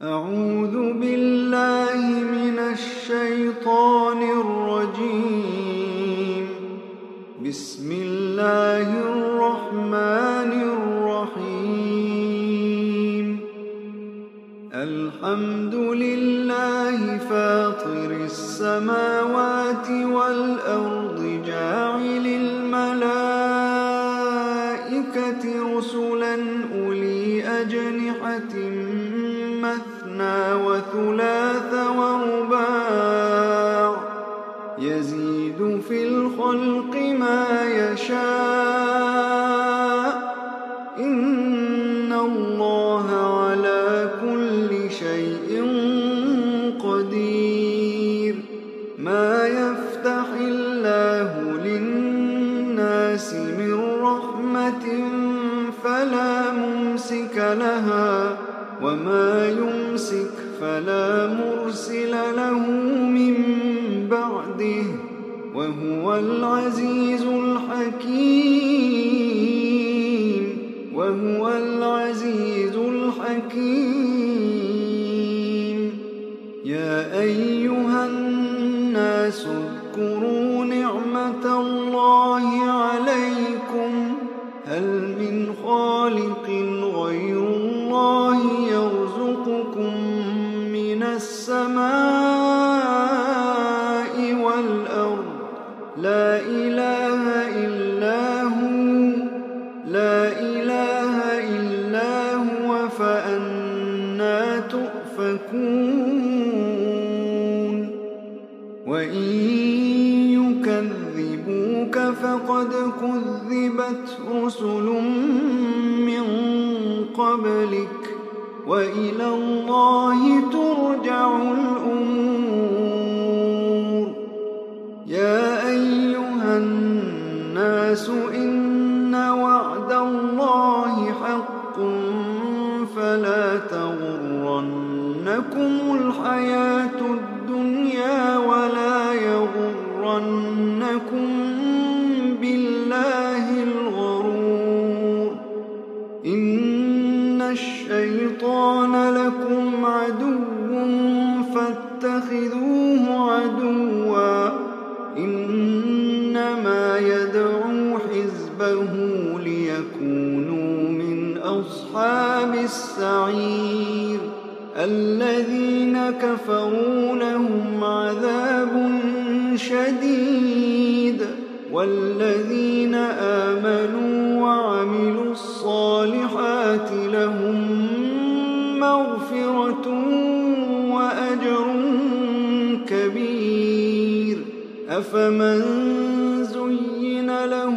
أعوذ بالله من الشيطان الرجيم. بسم الله الرحمن الرحيم. الحمد لله فاطر السماوات والأرض جاعل الملائكة رسلا أولي أجنحة مثنى وثلاث ورباع يزيد في الخلق ما يشاء إن الله على كل شيء قدير. ما يفتح الله للناس من رحمة فلا ممسك لها وما يمسك فلا مرسل له من بعده وهو العزيز الحكيم. يا أيها الناس اذكروا نعمة الله عليكم هل من خالق غير الله يرزقكم من السماء والأرض لا إله إلا هو فأنى تؤفكون. وإن يكذبوك فقد كذبت رسل من قبلك وإلى الله ترجع الأمور. يا أيها الناس إن وعد الله حق فلا تغرنكم الحياة الدنيا ولا يغرنكم بالله الغرور. إن الشيطان لكم عدو فاتخذوه عدوا إنما يدعو حزبه ليكونوا من أصحاب السعير. الذين كفروا لهم عذاب شديد والذين آمنوا وعملوا الصالحات لهم مغفرة وأجر كبير. أفمن زين له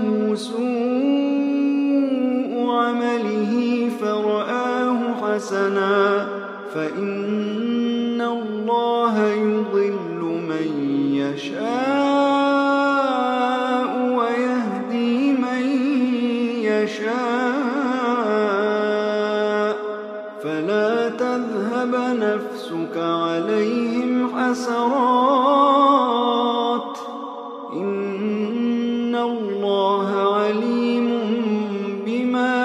سوء عمله فرآه حسنا فإن الله يضل من يشاء ويهدي من يشاء فلا تذهب نفسك عليهم حسرات إن الله عليم بما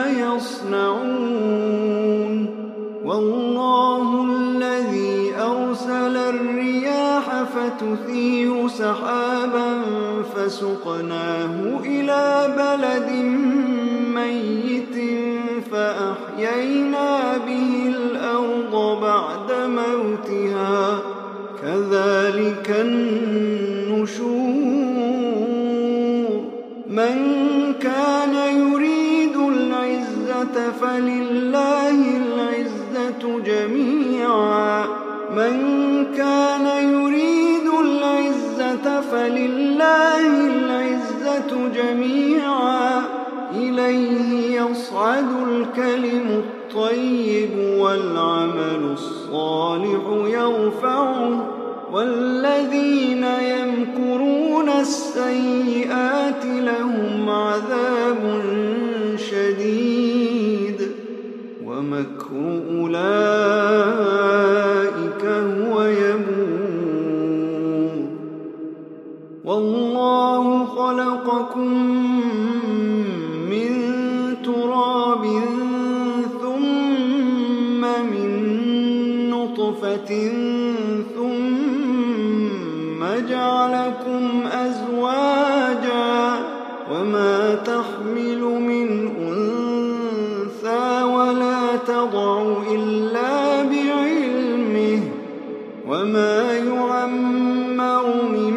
يصنعون. والله الذي أرسل الرياح فتثير سحابا فسقناه إلى بلد ميت فأحيينا به الأرض بعد موتها كذلك النشور. من كان يريد العزة فلله العزة جميعا إليه يصعد الكلم الطيب والعمل الصالح يرفعه والذين يمكرون السيئات لهم عذاب شديد ومكر أولئك هو يبور. والله خلقكم من تراب ثم من نطفة ثم جعلكم أزواجا وما تحمل من أنثى ولا تضع إلا بعلمه وما يعمر من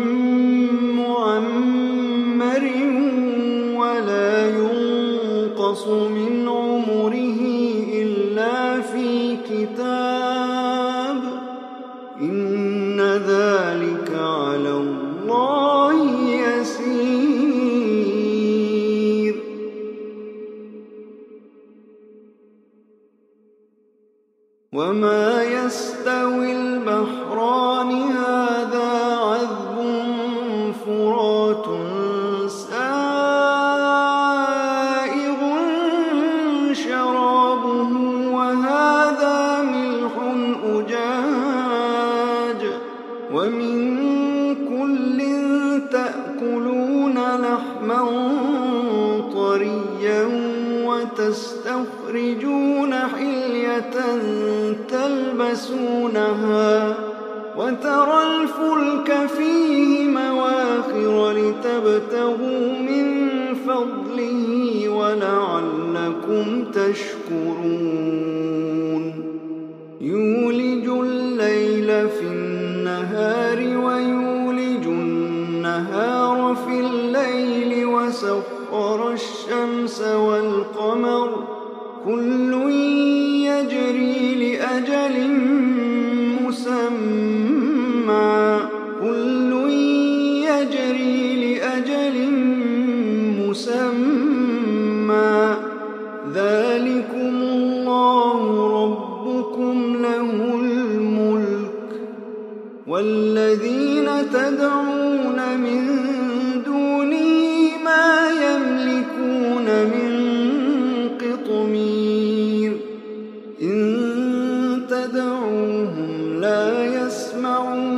معمر ولا ينقص من عمره إلا في كتاب إن ذلك على الله يسير. وما يستوي البحران هذا عذب فرات سائغ شرابه وهذا ملح أجاج ومن كل تأكلون لحما طريا وتستخرجون حلية تلبسونها وترى الفلك فيه مواخر لتبتغوا من فضله ولعلكم تشكرون. يولج الليل في النهار ويولج النهار في الليل وسخر الشمس والقمر كل يجري لأجل مسمى ذلكم الله ربكم له الملك والذين تدعون من دونه ما يملكون من قطمير إن تدعوهم لا يسمعوا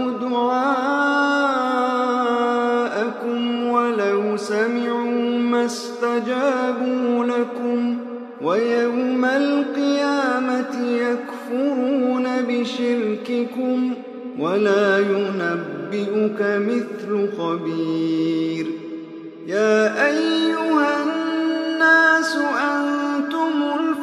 دعاءكم ولو سمعوا ما استجابوا لكم ويوم القيامة يكفرون بشرككم ولا ينبئك مثل خبير. يا أيها الناس أنتم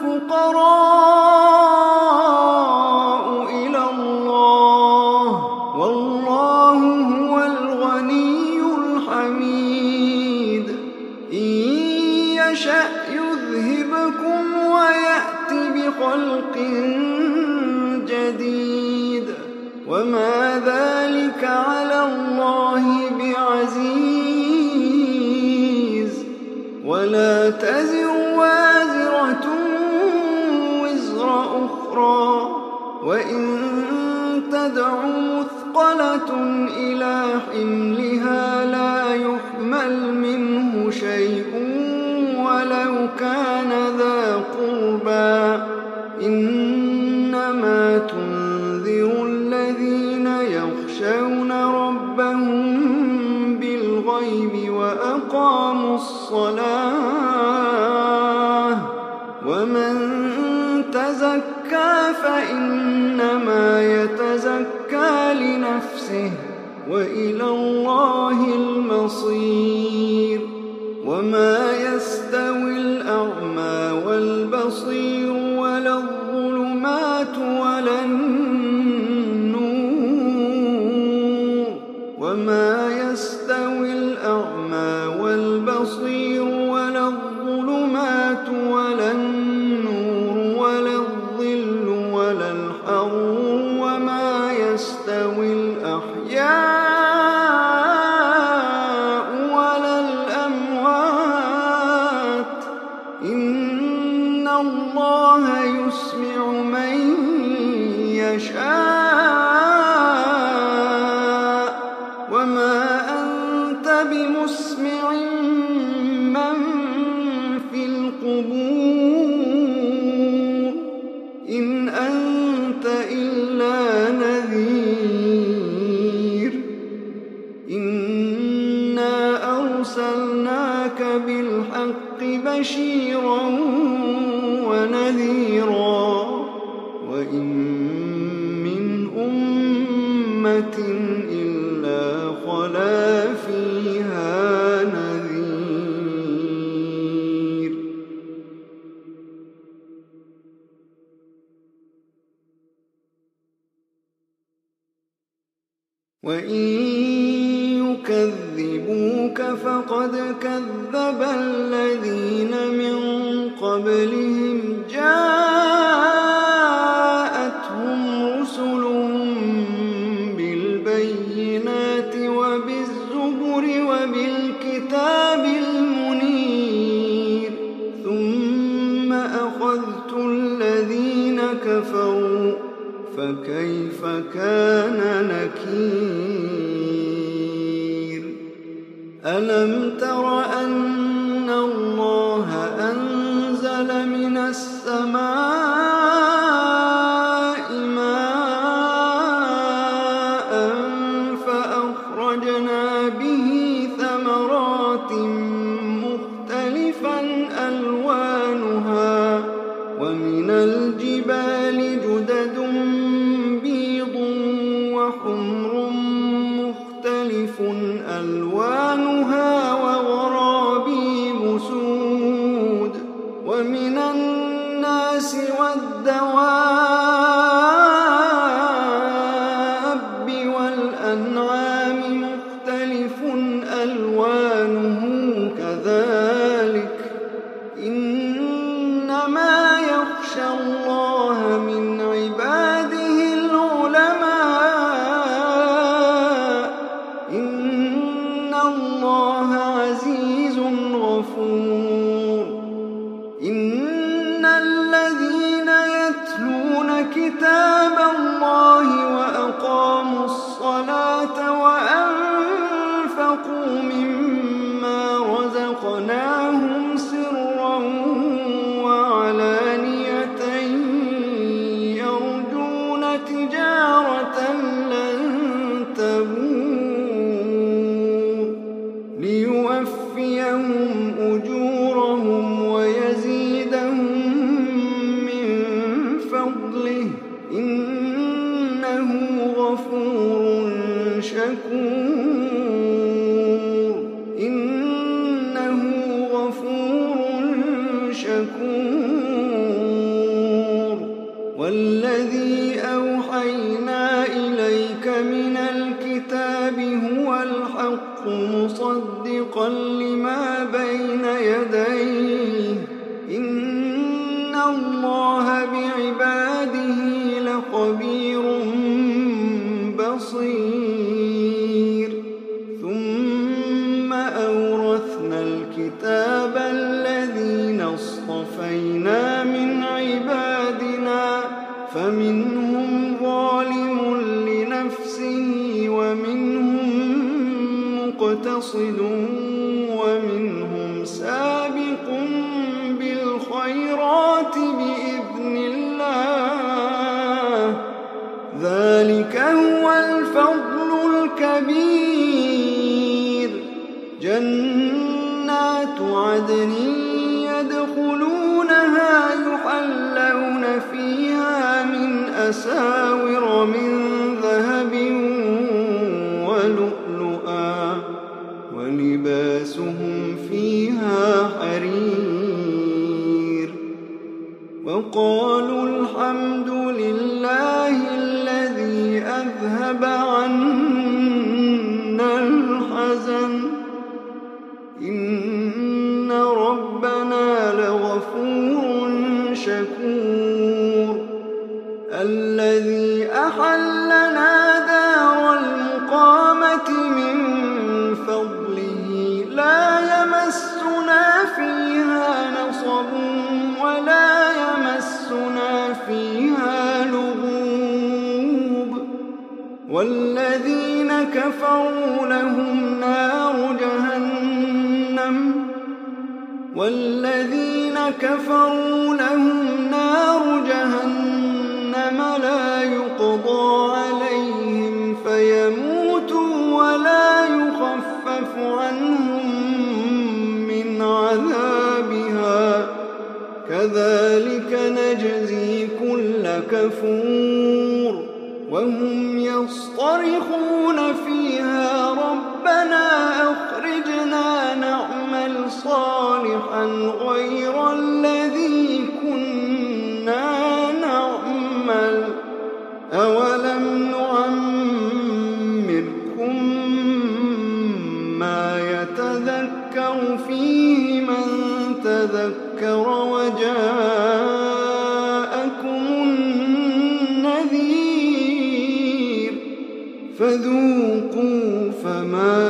الفقراء إلى الله والله هو الغني الحميد إن يشأ يذهبكم ويأت بخلق جديد وما ذلك على الله بعزيز. ولا تزر وازرة وزر أخرى وإن تدع مثقلة إلى حملها لا يحمل منه شيء ولو كان ذا قربى إنما تنذر الذين يخشون ربهم بالغيب وأقاموا الصلاة ومن تزكى فإنما يتزكى لنفسه وإلى الله المصير. وما يستوي الأعمى والبصير ولا الظلمات ولا النور وما يستوي الأعمى والبصير ولا الظلمات ولا النور ولا الظل ولا الحرور وما يستوي الأحياء ولا الأموات إن الله يسمع من يشاء وما أنت بمسمع من في القبور إن أنت إلا نذير. إنا أرسلناك بالحق بشيرا ونذيرا وإن من أمة إلا خلا فيها نذير وإن يكذبوك فقد كذب الذين من قبلهم جاءتهم رسلهم بالبينات وبالزبر وبالكتاب المنير ثم أخذت الذين كفروا فكيف كان نكير ألم تر أن الله أنزل من السماء ماء فأخرجنا به ثمرات مختلفا ألوانها ومن الجبال جدد بيض وحمر مختلف ألوانها وغرابيب سود ومن الناس والدواب والأنعام مختلف ألوانه كذلك إنما يخشى الله من عباده العلماء إن الله عزيز غفور إن الذين يتلون كتاب الله وأقاموا الصلاة وأنفقوا مما رزقناهم سرا وعلانية يرجون تجارة لن تبور ليوفيهم أجورهم ويزيدهم من فضله إنه غفور شكور إنه غفور شكور والذي أوحينا إليك من الكتاب هو الحق مصدقا لما بين يديه إن الله بعباده لخبير بصير ثم أورثنا الكتاب الذين اصطفينا من عبادنا فمنهم ظالم لنفسه ومنهم مقتصد ومنهم سابق بالخيرات بإذن الله ذلك هو الفضل الكبير جنات عدن يدخلونها يحلون فيها من أساور من ذهب ولؤلؤا ولباسهم فيها حرير وقالوا الحمد لله الذي أذهب عنا الحزن إن ربنا لغفور شكور الذي أحلنا دار المقامة من فضله لا يمسنا فيها نصب ولا يمسنا فيها لغوب والذين كفروا لهم نار جهنم لا يقضى عليهم فيموتوا ولا يخفف عنهم من عذابها كذلك نجزي كل كفور وهم يصطرخون فيها ربنا أخرجنا نعمل صالحا غير الذي كنا نعمل أولم نعمركم ما يتذكر فيه من تذكر وجاءكم النذير فذوقوا فما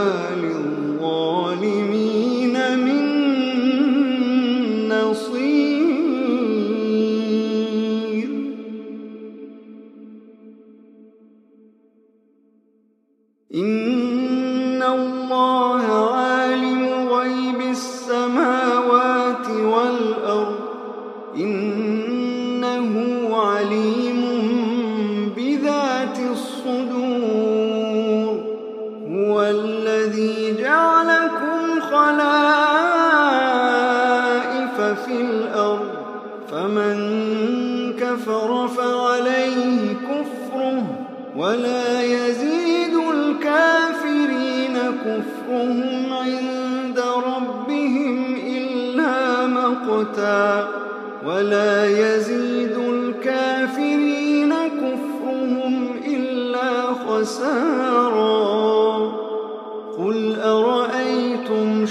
للظالمين من نصير. إن الله عالم غيب السماوات والأرض إنه عليم بذات الصدور. هو الذي جعلكم خلائف في الأرض فمن كفر فعليه كفره ولا يزيد الكافرين كفرهم عند ربهم إلا مقتا ولا يزيد الكافرين كفرهم إلا خسارا. قل أرأيتم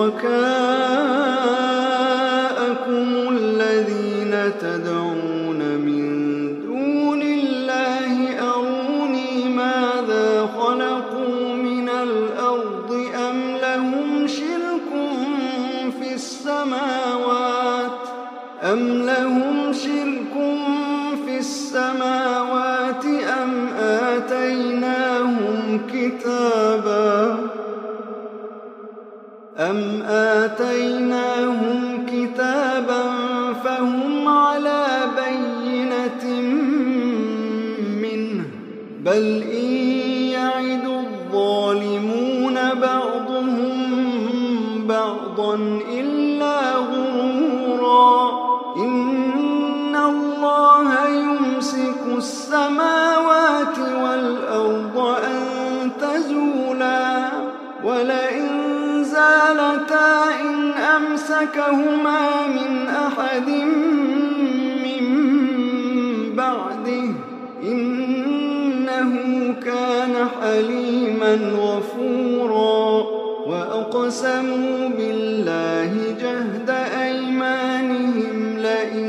شركاءكم الذين تدعون من دون الله أروني ماذا خلقوا من الأرض أم لهم شرك في السماوات أم آتيناهم كتابا فهم على بينة منه بل إن يعد الظالمون بعضهم بعضا إلا غرورا. إن الله يمسك السماوات والأرض أن تزولا ولئن زالتا إن أمسكهما من أحد من بعده إنه كان حليما غفورا. وأقسموا بالله جهد أيمانهم لئن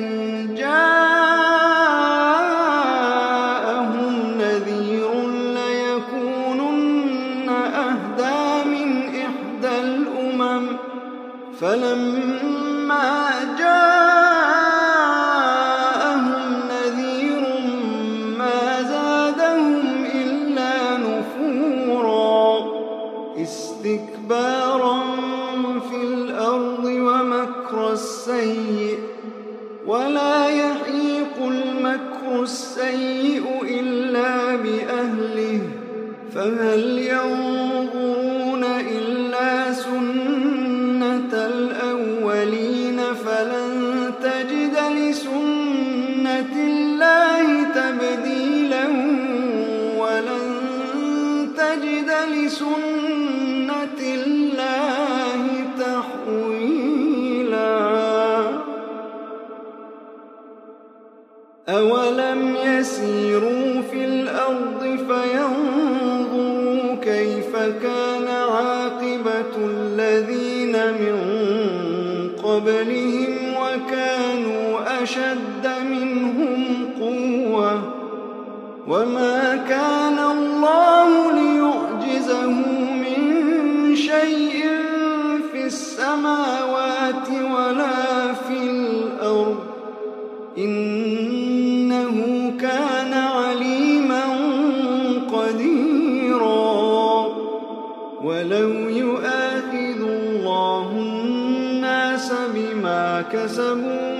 جاءهم نذير ليكونن أهدى من إحدى الأمم فلما جاءهم نذير ما زادهم إلا نفورا استكبارا في الأرض ومكر السيء ولا يحيق المكر السيء إلا بأهله فهل ينظرون إلا سنة الأولين فلن تجد لسنة الله تبديلا ولن تجد لسنة الله تحويلا. أولم يسيروا في الأرض فينظروا كيف كان عاقبة الذين من قبلهم وكانوا أشد منهم قوة وما كان الله ليعجزه من شيء في السماوات ولا في الأرض إنه كان عليما قديرا. ولو يؤاخذ الله الناس بما كسبوا